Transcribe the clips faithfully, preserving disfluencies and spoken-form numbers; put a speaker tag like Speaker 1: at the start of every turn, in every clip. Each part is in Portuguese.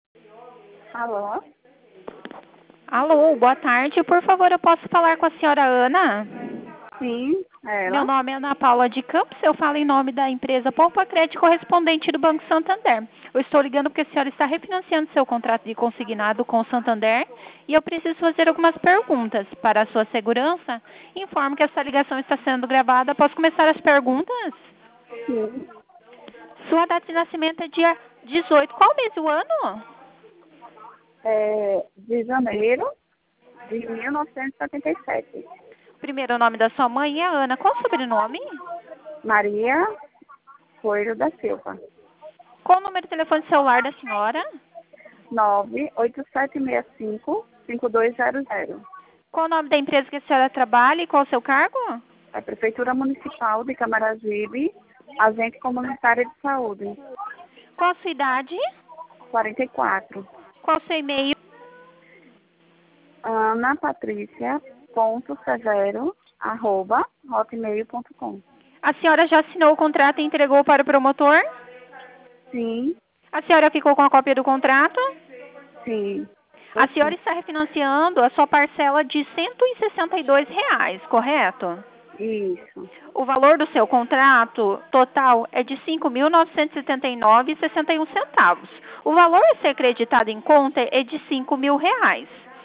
Speaker 1: Alô?
Speaker 2: Alô, boa tarde. Por favor, eu posso falar com a senhora Ana?
Speaker 1: Sim,
Speaker 2: Meu
Speaker 1: ela.
Speaker 2: nome é Ana Paula de Campos, eu falo em nome da empresa Poupa Crédito correspondente do Banco Santander. Eu estou ligando porque a senhora está refinanciando seu contrato de consignado com o Santander e eu preciso fazer algumas perguntas. Para a sua segurança, informo que essa ligação está sendo gravada. Posso começar as perguntas?
Speaker 1: Sim.
Speaker 2: Sua data de nascimento é dia dezoito. Qual mês do ano?
Speaker 1: É, de janeiro de mil novecentos e setenta e sete.
Speaker 2: Primeiro o nome da sua mãe é Ana. Qual o sobrenome?
Speaker 1: Maria Coelho da Silva.
Speaker 2: Qual o número de telefone celular da senhora?
Speaker 1: nove oito sete seis cinco, cinco dois zero zero.
Speaker 2: Qual o nome da empresa que a senhora trabalha e qual o seu cargo?
Speaker 1: É Prefeitura Municipal de Camaragibe, agente comunitária de saúde.
Speaker 2: Qual a sua idade?
Speaker 1: quarenta e quatro.
Speaker 2: Qual o seu e-mail?
Speaker 1: Ana Patrícia ponto severo arroba hotmail ponto com.
Speaker 2: A senhora já assinou o contrato e entregou para o promotor?
Speaker 1: Sim,
Speaker 2: A senhora ficou com a cópia do contrato?
Speaker 1: sim. Tô
Speaker 2: A senhora
Speaker 1: sim.
Speaker 2: está refinanciando a sua parcela de cento e sessenta e dois reais, correto?
Speaker 1: Isso.
Speaker 2: O valor do seu contrato total é de cinco mil novecentos e setenta e nove reais e sessenta e um centavos. O valor a ser creditado em conta é de cinco mil reais.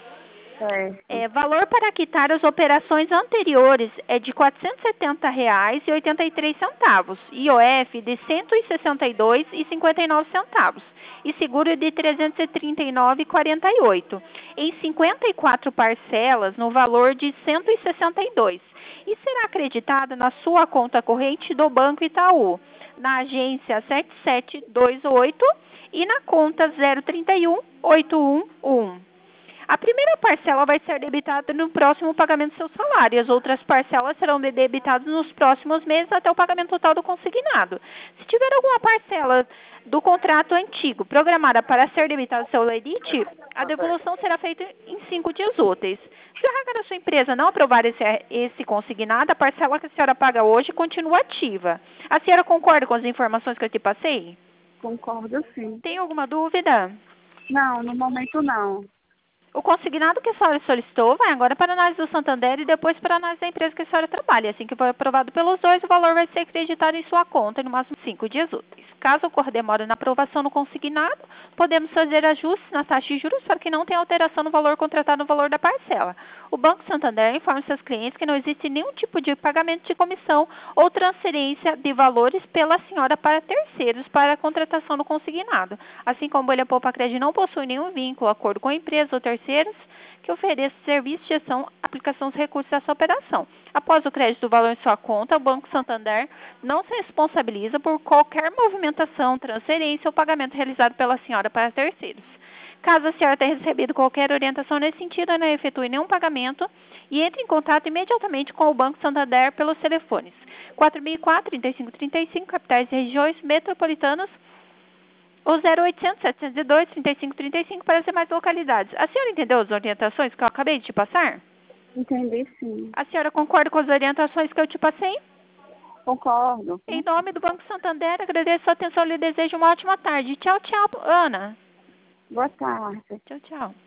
Speaker 1: Certo.
Speaker 2: É, valor para quitar as operações anteriores é de quatrocentos e setenta reais e oitenta e três centavos. I O F de cento e sessenta e dois reais e cinquenta e nove centavos. E seguro de trezentos e trinta e nove reais e quarenta e oito centavos. Em cinquenta e quatro parcelas no valor de cento e sessenta e dois reais. E será acreditada na sua conta corrente do Banco Itaú, na agência sete sete dois oito e na conta zero três um oito um um. A primeira parcela vai ser debitada no próximo pagamento do seu salário e as outras parcelas serão debitadas nos próximos meses até o pagamento total do consignado. Se tiver alguma parcela do contrato antigo programada para ser debitada ao seu ledite, a devolução será feita em cinco dias úteis. Se o regra da sua empresa não aprovar esse, esse consignado, a parcela que a senhora paga hoje continua ativa. A senhora concorda com as informações que eu te passei?
Speaker 1: Concordo sim.
Speaker 2: Tem alguma dúvida?
Speaker 1: Não, no momento não.
Speaker 2: O consignado que a senhora solicitou vai agora para a análise do Santander e depois para a análise da empresa que a senhora trabalha. Assim que for aprovado pelos dois, o valor vai ser acreditado em sua conta em no máximo cinco dias úteis. Caso ocorra demora na aprovação no consignado, podemos fazer ajustes na taxa de juros para que não tenha alteração no valor contratado no valor da parcela. O Banco Santander informa seus clientes que não existe nenhum tipo de pagamento de comissão ou transferência de valores pela senhora para terceiros para a contratação do consignado. Assim como ele, a Poupa Crédito, não possui nenhum vínculo, acordo com a empresa ou terceiros que ofereça serviço de gestão, aplicação dos recursos dessa operação. Após o crédito do valor em sua conta, o Banco Santander não se responsabiliza por qualquer movimentação, transferência ou pagamento realizado pela senhora para terceiros. Caso a senhora tenha recebido qualquer orientação nesse sentido, não efetue nenhum pagamento e entre em contato imediatamente com o Banco Santander pelos telefones quatro mil e quatro, trinta e cinco trinta e cinco, capitais e regiões metropolitanas, ou zero oitocentos, setecentos e dois, trinta e cinco trinta e cinco para as demais localidades. A senhora entendeu as orientações que eu acabei de te passar?
Speaker 1: Entendi sim.
Speaker 2: A senhora concorda com as orientações que eu te passei?
Speaker 1: Concordo.
Speaker 2: Em nome do Banco Santander, agradeço a sua atenção e lhe desejo uma ótima tarde. Tchau, tchau, Ana.
Speaker 1: Boa tarde.
Speaker 2: Tchau, tchau.